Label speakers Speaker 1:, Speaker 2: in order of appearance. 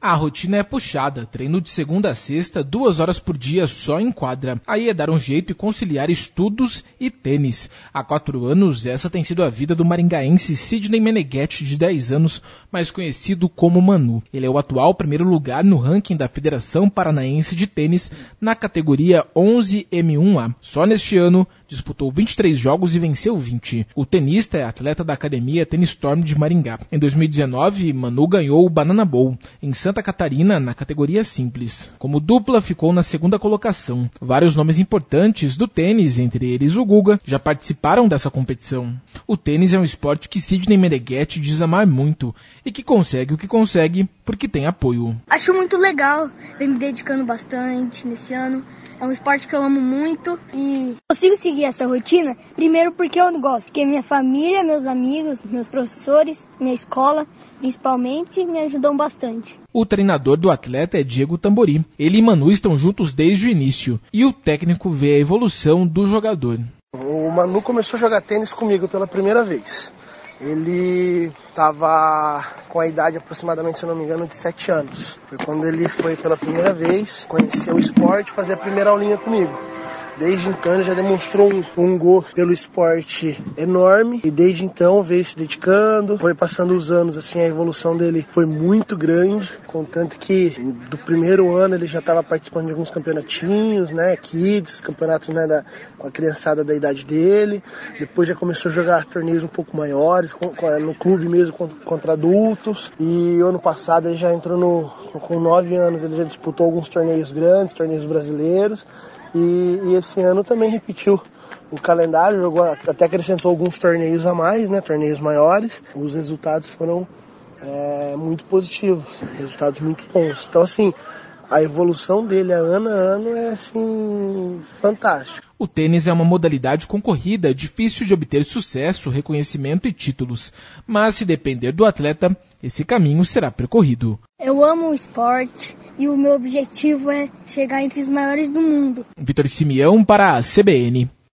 Speaker 1: A rotina é puxada, treino de segunda a sexta, 2 horas por dia só em quadra. Aí é dar um jeito e conciliar estudos e tênis. Há 4 anos, essa tem sido a vida do maringaense Sidney Meneghetti, de 10 anos, mais conhecido como Manu. Ele é o atual primeiro lugar no ranking da Federação Paranaense de Tênis na categoria 11M1A. Só neste ano, disputou 23 jogos e venceu 20. O tenista é atleta da Academia Tênis Storm de Maringá. Em 2019, Manu ganhou o Banana Bowl em Santa Catarina na categoria simples. Como dupla, ficou na segunda colocação. Vários nomes importantes do tênis, entre eles o Guga, já participaram dessa competição. O tênis é um esporte que Sidney Meneghetti diz amar muito e que consegue o que consegue porque tem apoio.
Speaker 2: Acho muito legal, venho me dedicando bastante nesse ano. É um esporte que eu amo muito e consigo seguir essa rotina, primeiro porque eu gosto, porque minha família, meus amigos, meus professores, minha escola, principalmente, me ajudam bastante.
Speaker 1: O treinador do atleta é Diego Tambori. Ele e Manu estão juntos desde o início e o técnico vê a evolução do jogador.
Speaker 3: O Manu começou a jogar tênis comigo pela primeira vez. Ele estava com a idade aproximadamente, se não me engano, de 7 anos. Foi quando ele foi pela primeira vez, conheceu o esporte, fazer a primeira aulinha comigo. Desde então ele já demonstrou um gosto pelo esporte enorme e desde então veio se dedicando. Foi passando os anos, assim, a evolução dele foi muito grande, contanto que do primeiro ano ele já estava participando de alguns campeonatinhos, né, kids, campeonatos, né, com a criançada da idade dele. Depois já começou a jogar torneios um pouco maiores, no clube mesmo contra adultos. E ano passado ele já entrou com 9 anos, ele já disputou alguns torneios grandes, torneios brasileiros. E esse ano também repetiu o calendário, jogou, até acrescentou alguns torneios a mais, né, torneios maiores. Os resultados foram muito positivos, resultados muito bons. Então, assim, a evolução dele ano a ano é, assim, fantástica.
Speaker 1: O tênis é uma modalidade concorrida, difícil de obter sucesso, reconhecimento e títulos. Mas, se depender do atleta, esse caminho será percorrido.
Speaker 2: Eu amo o esporte e o meu objetivo é chegar entre os maiores do mundo.
Speaker 1: Vitor Simeão para a CBN.